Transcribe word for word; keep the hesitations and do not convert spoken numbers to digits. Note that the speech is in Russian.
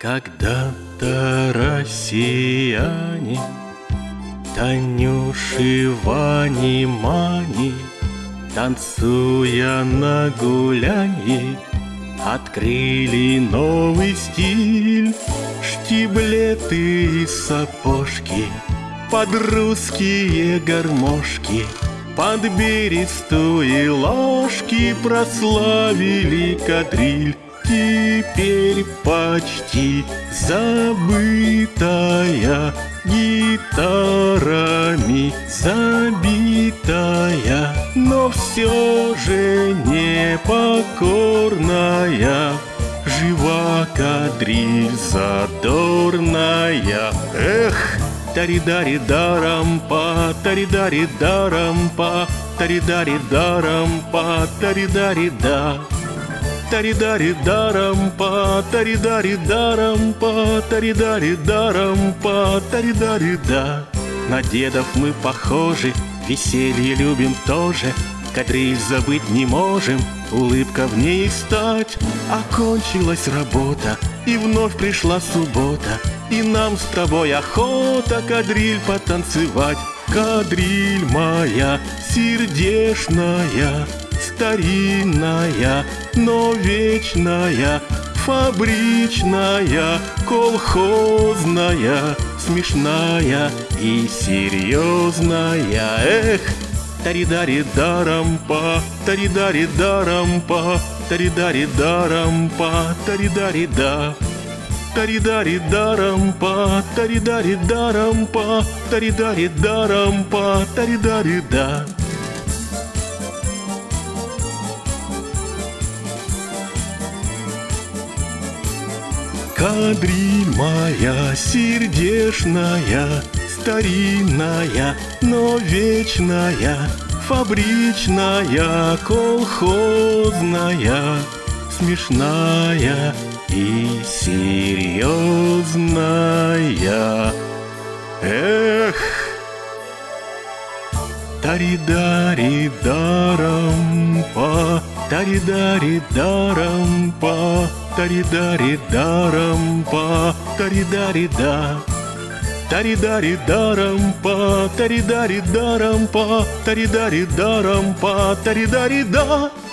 Когда-то россияне, Танюши, Вани, Мани, танцуя на гулянье, открыли новый стиль. Штиблеты и сапожки под русские гармошки, под берестовые ложки прославили кадриль. Теперь почти забытая, гитарами забитая, но все же непокорная, жива кадриль задорная. Эх! Таридари-дарам-па, таридари-дарам-па, таридари-дарам-па, таридари-да. Таридари-дарам-па, таридари-дарам-па, таридари-дарам-па, таридари-да. На дедов мы похожи, веселье любим тоже, кадриль забыть не можем, улыбка в ней стать. Окончилась работа, и вновь пришла суббота, и нам с тобой охота кадриль потанцевать. Кадриль моя сердечная, старинная, но вечная, фабричная, колхозная, смешная и серьезная. Эх! Таридари-дарам-па, таридари-дарам-па, таридари-дарам-па, таридари-да. Таридари-дарам-па, таридари-дарам-па, таридари-дарам-па, таридари-да. Кадриль моя сердечная, старинная, но вечная, фабричная, колхозная, смешная и серьезная. Эх! Таридари-дарам-па, таридари-дарам-па, таридари-дарам-па, таридари-да. Таридари-дарам-па, таридари-дарам-па, таридари-дарам-па, таридари-да.